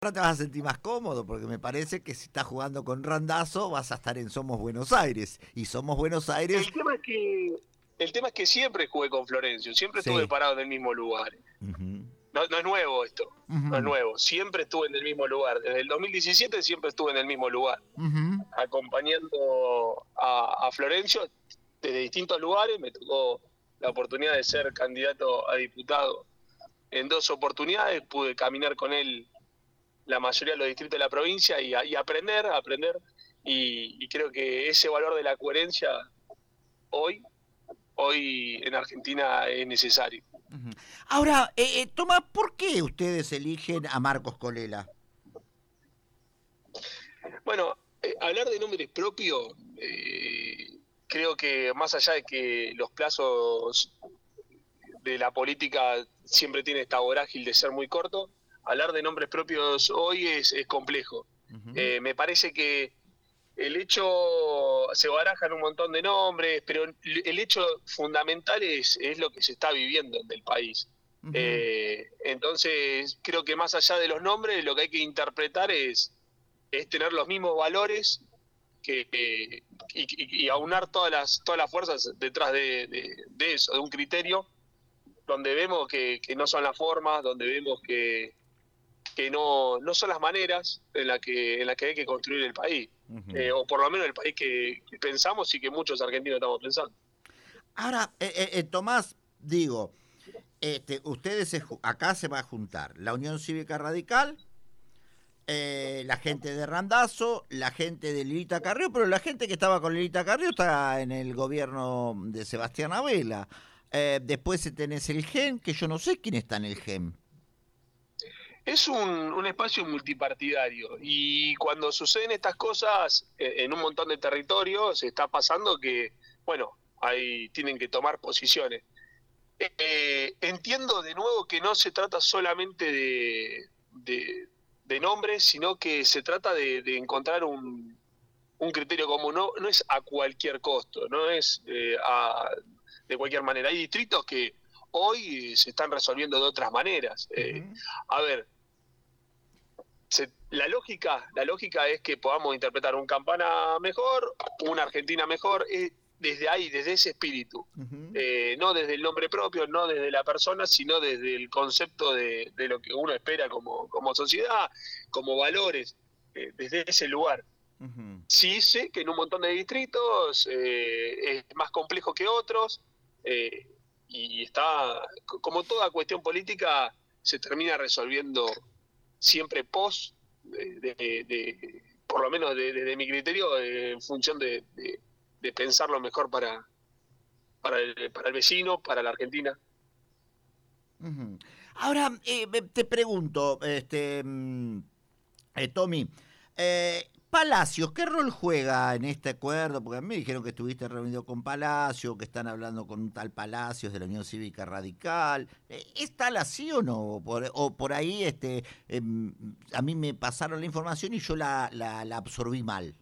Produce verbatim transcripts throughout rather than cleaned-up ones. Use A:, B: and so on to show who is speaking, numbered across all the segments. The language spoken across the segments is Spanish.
A: Ahora te vas a sentir más cómodo, porque me parece que si estás jugando con Randazzo vas a estar en Somos Buenos Aires. Y Somos Buenos Aires...
B: El tema es que el tema es que siempre jugué con Florencio, siempre estuve
A: Sí.
B: parado en el mismo lugar.
A: Uh-huh.
B: No, no es nuevo esto,
A: Uh-huh.
B: no es nuevo. Siempre estuve en el mismo lugar. Desde el dos mil diecisiete siempre estuve en el mismo lugar,
A: Uh-huh.
B: acompañando a, a Florencio desde distintos lugares. Me tocó la oportunidad de ser candidato a diputado en dos oportunidades. Pude caminar con él la mayoría de los distritos de la provincia y, y aprender, aprender. Y, y creo que ese valor de la coherencia hoy, hoy en Argentina es necesario.
A: Uh-huh. Ahora, eh, eh, Tomás, ¿por qué ustedes eligen a Marcos Colela?
B: Bueno, eh, hablar de nombres propios, eh, creo que más allá de que los plazos de la política siempre tiene esta vorágine de ser muy corto, hablar de nombres propios hoy es, es complejo. Uh-huh. Eh, me parece que el hecho, se barajan un montón de nombres, pero el hecho fundamental es, es lo que se está viviendo en el país. Uh-huh. Eh, entonces, creo que más allá de los nombres, lo que hay que interpretar es, es tener los mismos valores que, que, y, y aunar todas las, todas las fuerzas detrás de, de, de eso, de un criterio donde vemos que, que no son las formas, donde vemos que, que no, no son las maneras en las que, en la que hay que construir el país. Uh-huh. eh, o por lo menos el país que, que pensamos y que muchos argentinos estamos pensando.
A: Ahora, eh, eh, Tomás, digo, este, ustedes se, acá se va a juntar la Unión Cívica Radical, eh, la gente de Randazzo, la gente de Lilita Carrió, pero la gente que estaba con Lilita Carrió está en el gobierno de Sebastián Abela. Eh, después tenés el G E M, que yo no sé quién está en el G E M.
B: Es un, un espacio multipartidario y cuando suceden estas cosas en un montón de territorios está pasando que, bueno, ahí tienen que tomar posiciones. Eh, entiendo de nuevo que no se trata solamente de, de, de nombres, sino que se trata de, de encontrar un, un criterio común. No, no es a cualquier costo, no es eh, a, de cualquier manera. Hay distritos que hoy se están resolviendo de otras maneras. Eh, uh-huh. A ver, se, la lógica la lógica es que podamos interpretar un Campana mejor, una Argentina mejor, eh, desde ahí, desde ese espíritu. Uh-huh. Eh, no desde el nombre propio, no desde la persona, sino desde el concepto de, de lo que uno espera como, como sociedad, como valores, eh, desde ese lugar. Uh-huh. Sí sé que en un montón de distritos eh, es más complejo que otros, eh, y está, como toda cuestión política, se termina resolviendo siempre pos, de, de, de, por lo menos desde de, de mi criterio, de, en función de, de, de pensar lo mejor para, para, el, para el vecino, para la Argentina.
A: Uh-huh. Ahora, eh, te pregunto, este, eh, Tommy, eh, Palacios, ¿qué rol juega en este acuerdo? Porque a mí me dijeron que estuviste reunido con Palacios, que están hablando con un tal Palacios de la Unión Cívica Radical. ¿Es tal así o no? O por, o por ahí este, eh, a mí me pasaron la información y yo la, la, la absorbí mal.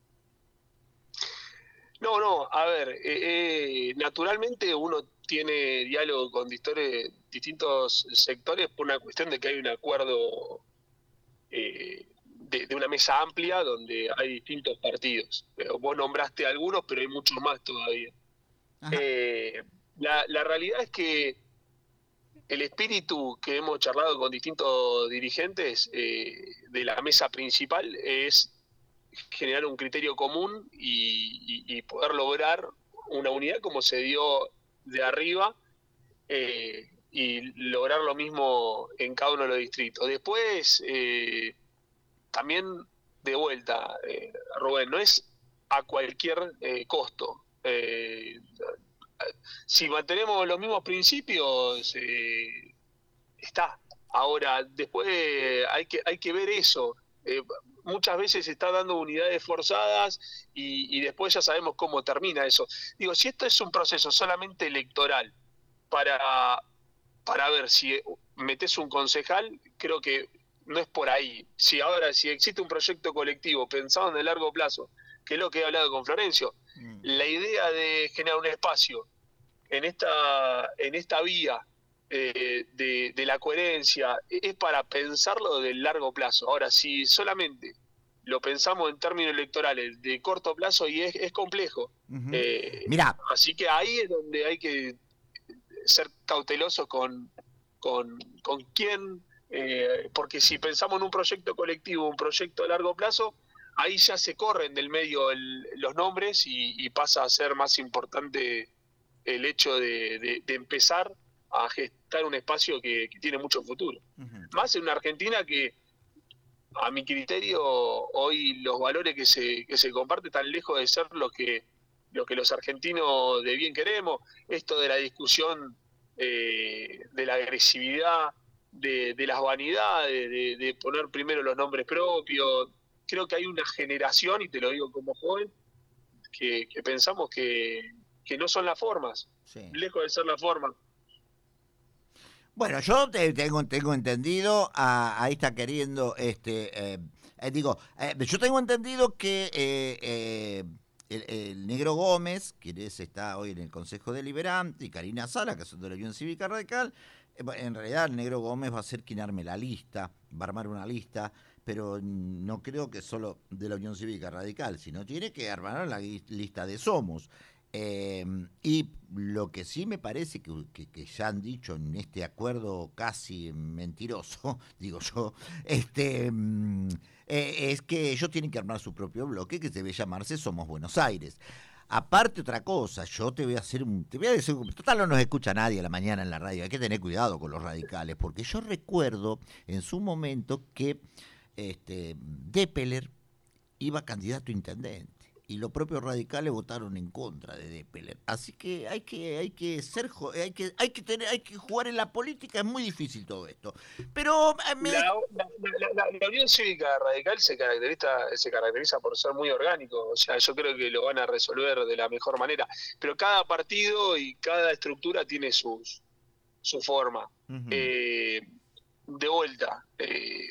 B: No, no, a ver, eh, eh, naturalmente uno tiene diálogo con distores, distintos sectores por una cuestión de que hay un acuerdo eh, de, de una mesa amplia donde hay distintos partidos. Pero vos nombraste algunos, pero hay muchos más todavía. Eh, la, la realidad es que el espíritu que hemos charlado con distintos dirigentes eh, de la mesa principal es generar un criterio común y, y, y poder lograr una unidad como se dio de arriba, eh, y lograr lo mismo en cada uno de los distritos. Después, eh, también de vuelta, eh, Rubén, no es a cualquier eh, costo. Eh, si mantenemos los mismos principios, eh, está. Ahora, después hay que, hay que ver eso. Eh, muchas veces se está dando unidades forzadas y, y después ya sabemos cómo termina eso. Digo, si esto es un proceso solamente electoral para, para ver si metes un concejal, creo que no es por ahí. Si ahora, si existe un proyecto colectivo pensado en el largo plazo, que es lo que he hablado con Florencio, mm. la idea de generar un espacio en esta, en esta vía eh, de, de la coherencia, es para pensarlo del largo plazo. Ahora, si solamente lo pensamos en términos electorales de corto plazo, y es, es complejo.
A: Uh-huh.
B: Eh,
A: Mirá.
B: así que ahí es donde hay que ser cautelosos con, con, con quién, eh, porque si pensamos en un proyecto colectivo, un proyecto a largo plazo, ahí ya se corren del medio el, los nombres y, y pasa a ser más importante el hecho de, de, de empezar a gestar un espacio que, que tiene mucho futuro. Uh-huh. Más en una Argentina que, a mi criterio, hoy los valores que se, que se comparten están lejos de ser lo que, lo que los argentinos de bien queremos. Esto de la discusión eh, de la agresividad, de, de las vanidades, de, de poner primero los nombres propios. Creo que hay una generación, y te lo digo como joven, que, que pensamos que, que no son las formas, sí. Lejos de ser las formas.
A: Bueno, yo te, tengo tengo entendido, a, ahí está queriendo, este, eh, eh, digo, eh, yo tengo entendido que eh, eh, el, el Negro Gómez, quien es, está hoy en el Consejo Deliberante, y Karina Sala, que son de la Unión Cívica Radical, eh, en realidad el Negro Gómez va a ser quien arme la lista, va a armar una lista, pero no creo que solo de la Unión Cívica Radical, sino tiene que armar la lista de Somos. Eh, y lo que sí me parece que, que, que ya han dicho en este acuerdo casi mentiroso, digo yo, este eh, es que ellos tienen que armar su propio bloque que debe llamarse Somos Buenos Aires. Aparte otra cosa, yo te voy a hacer un, te voy a decir, total no nos escucha nadie a la mañana en la radio, hay que tener cuidado con los radicales, porque yo recuerdo en su momento que este Deppeler iba candidato a intendente. Y los propios radicales votaron en contra de Deppeler. Así que hay que hay que ser hay que hay que tener hay que jugar en la política, es muy difícil todo esto. Pero me...
B: la, la, la, la, la Unión Cívica Radical se caracteriza se caracteriza por ser muy orgánico, o sea, yo creo que lo van a resolver de la mejor manera, pero cada partido y cada estructura tiene sus su forma. Uh-huh. Eh, de vuelta, eh,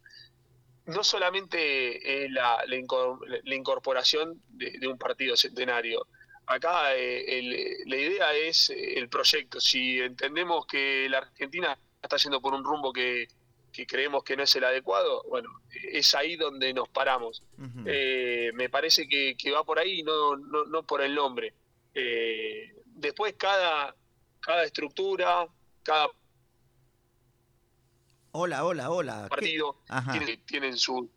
B: no solamente eh, la, la, incor la incorporación de, de un partido centenario. Acá eh, el, la idea es el proyecto. Si entendemos que la Argentina está yendo por un rumbo que, que creemos que no es el adecuado, bueno, es ahí donde nos paramos. Uh-huh. eh, me parece que, que va por ahí, no, no, no por el nombre. Eh, después cada, cada estructura, cada
A: Hola, hola, hola.
B: partido tienen, tienen su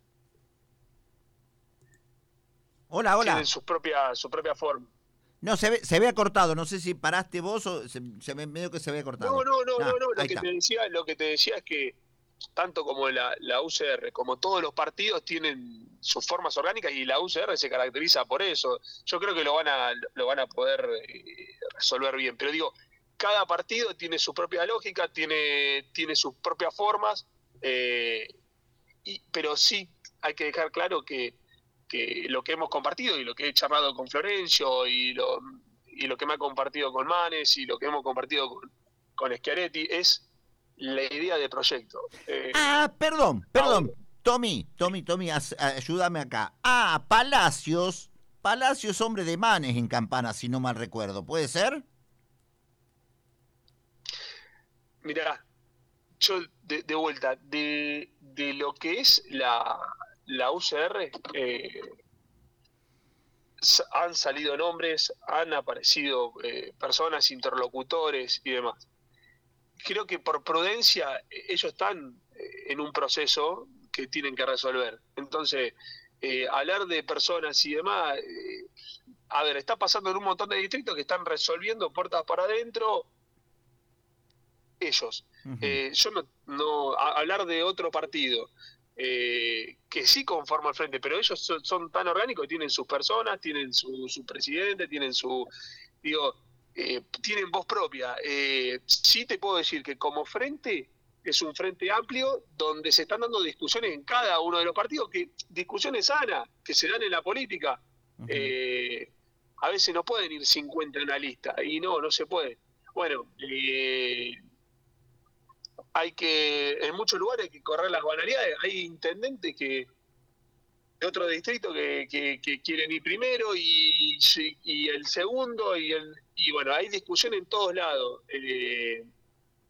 A: hola, hola.
B: Tienen su propia su propia forma.
A: No, se ve, se había cortado, no sé si paraste vos o se, se me medio que se había cortado.
B: No, no, no, ah, no, no. Lo que te decía, lo que te decía es que tanto como la, la U C R, como todos los partidos tienen sus formas orgánicas y la U C R se caracteriza por eso. Yo creo que lo van a lo van a poder eh, resolver bien, pero digo, cada partido tiene su propia lógica, tiene, tiene sus propias formas, eh, y, pero sí hay que dejar claro que, que lo que hemos compartido y lo que he charlado con Florencio y lo, y lo que me ha compartido con Manes y lo que hemos compartido con, con Schiaretti es la idea de proyecto.
A: Eh, ah, perdón, perdón, Tommy, Tommy, Tommy, ayúdame acá. Ah, Palacios, Palacios hombre de Manes en Campana, si no mal recuerdo, ¿puede ser?
B: Mirá, yo de, de vuelta, de, de lo que es la, la U C R, eh, han salido nombres, han aparecido eh, personas, interlocutores y demás. Creo que por prudencia ellos están en un proceso que tienen que resolver. Entonces, eh, hablar de personas y demás, eh, a ver, está pasando en un montón de distritos que están resolviendo puertas para adentro, ellos. Uh-huh. Eh, yo no, no a, hablar de otro partido eh, que sí conforma el frente, pero ellos son, son tan orgánicos, tienen sus personas, tienen su, su presidente, tienen su, digo, eh, tienen voz propia. Eh, sí te puedo decir que como frente es un frente amplio donde se están dando discusiones en cada uno de los partidos, que discusiones sanas que se dan en la política. Uh-huh. eh, a veces no pueden ir cincuenta en una lista y no, no se puede. Bueno, eh, hay que, en muchos lugares hay que correr las banalidades. Hay intendentes que de otro distrito que, que, que quieren ir primero y, y el segundo y el y bueno, hay discusión en todos lados. Eh,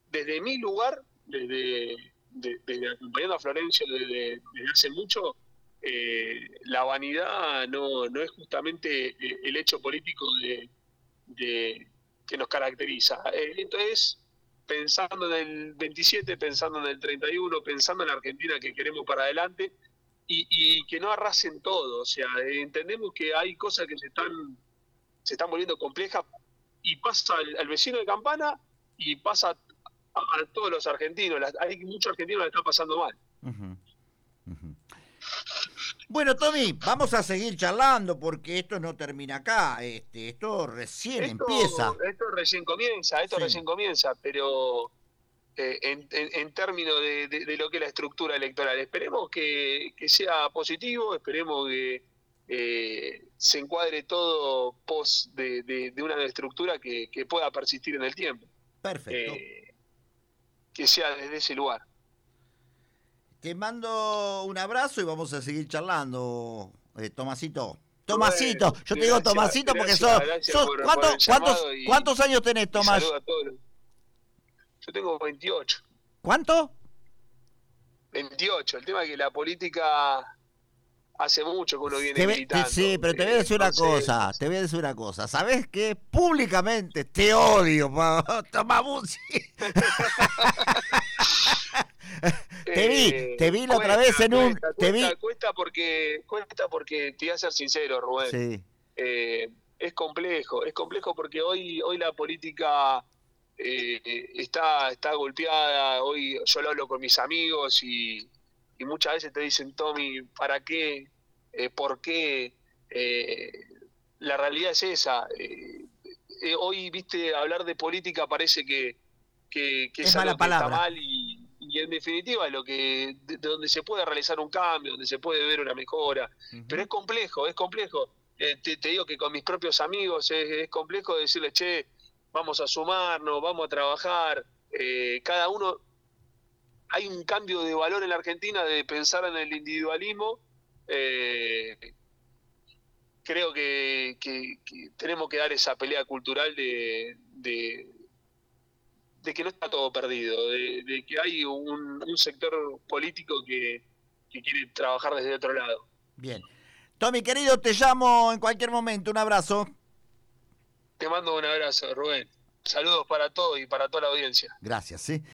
B: desde mi lugar, desde, de, desde acompañando a Florencio desde, desde hace mucho, eh, la vanidad no, no es justamente el hecho político de, de que nos caracteriza. Eh, entonces, pensando en el veintisiete, pensando en el treinta y uno, pensando en la Argentina que queremos para adelante, y, y que no arrasen todo. O sea, entendemos que hay cosas que se están, se están volviendo complejas, y pasa al, al vecino de Campana y pasa a, a todos los argentinos. Las, hay muchos argentinos que la están pasando mal.
A: Uh-huh. Uh-huh. Bueno, Tommy, vamos a seguir charlando porque esto no termina acá. Este, esto recién
B: esto,
A: empieza.
B: Esto recién comienza, esto sí. recién comienza, pero eh, en, en, en términos de, de, de lo que es la estructura electoral, esperemos que, que sea positivo, esperemos que eh, se encuadre todo pos de, de, de una estructura que, que pueda persistir en el tiempo.
A: Perfecto.
B: Eh, que sea desde ese lugar.
A: Te mando un abrazo y vamos a seguir charlando, eh, Tomasito. Tomasito, bueno, yo te gracias, digo Tomasito porque sos... sos por, ¿cuánto, por ¿cuántos, y, ¿Cuántos años tenés, Tomás?
B: Yo tengo veintiocho.
A: ¿Cuánto?
B: veintiocho. El tema es que la política hace mucho que uno viene te ve, militando.
A: Te, sí, pero te voy a decir Entonces, una cosa, te voy a decir una cosa. ¿Sabés qué? Públicamente te odio, Tomamucci. Te vi, eh, te vi la cuesta, otra vez en un...
B: Cuesta,
A: te
B: cuesta,
A: vi...
B: cuesta porque, cuesta porque te voy a ser sincero, Rubén.
A: Sí.
B: Eh, es complejo, es complejo porque hoy, hoy la política eh, está, está golpeada. Hoy yo lo hablo con mis amigos y, y muchas veces te dicen, Tommy, ¿para qué? Eh, ¿Por qué? Eh, la realidad es esa. Eh, eh, hoy, viste, hablar de política parece que, que, que es,
A: es
B: algo
A: mala
B: que
A: palabra.
B: está mal y y en definitiva lo que de, de donde se puede realizar un cambio, donde se puede ver una mejora, uh-huh. pero es complejo, es complejo. Eh, te, te digo que con mis propios amigos es, es complejo decirles, che, vamos a sumarnos, vamos a trabajar. Eh, cada uno, hay un cambio de valor en la Argentina de pensar en el individualismo. Eh, creo que, que, que tenemos que dar esa pelea cultural de, de de que no está todo perdido, de, de que hay un, un sector político que, que quiere trabajar desde otro lado.
A: Bien. Tommy, querido, te llamo en cualquier momento. Un abrazo.
B: Te mando un abrazo, Rubén. Saludos para todos y para toda la audiencia.
A: Gracias, sí.